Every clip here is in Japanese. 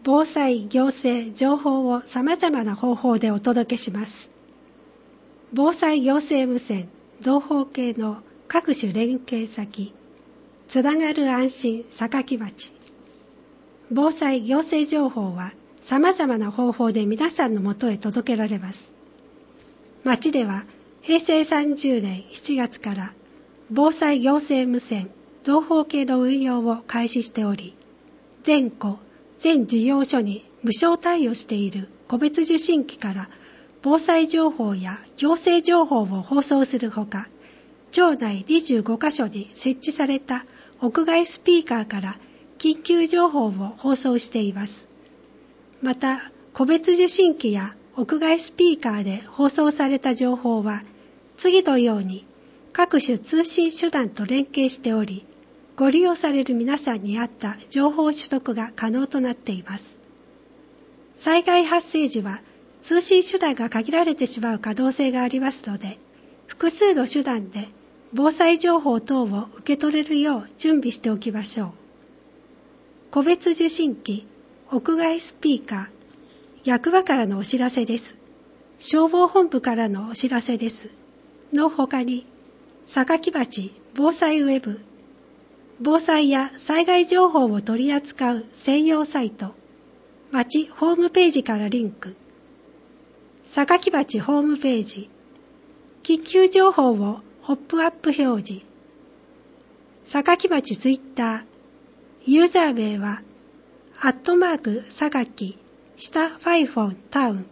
防災行政情報を様々な方法でお届けします。防災行政無線同胞系の各種連携先、つながる安心榊町。防災行政情報は様々な方法で皆さんのもとへ届けられます。町では平成30年7月から防災行政無線同胞系の運用を開始しており、全戸、全事業所に無償対応している個別受信機から防災情報や行政情報を放送するほか、町内25カ所に設置された屋外スピーカーから緊急情報を放送しています。また、個別受信機や屋外スピーカーで放送された情報は、次のように各種通信手段と連携しており、ご利用される皆さんに合った情報取得が可能となっています。災害発生時は通信手段が限られてしまう可能性がありますので、複数の手段で防災情報等を受け取れるよう準備しておきましょう。個別受信機、屋外スピーカー、役場からのお知らせです。消防本部からのお知らせです。の他に、榊町防災ウェブ、防災や災害情報を取り扱う専用サイト、町ホームページからリンク、榊町ホームページ、緊急情報をポップアップ表示、榊町ツイッター、ユーザー名は、@下ファイフォンタウン、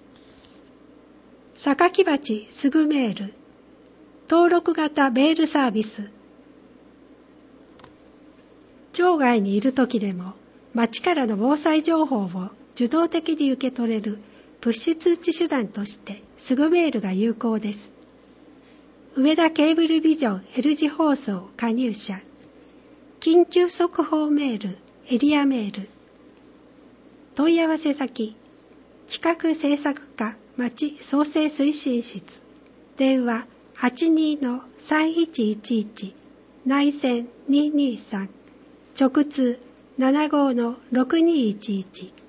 榊町すぐメール、登録型メールサービス、町外にいる時でも町からの防災情報を受動的に受け取れるプッシュ通知手段としてすぐメールが有効です。上田ケーブルビジョン L 字放送加入者、緊急速報メール、エリアメール、問い合わせ先、企画制作課町創生推進室、電話 82-3111 内線223、直通75-6211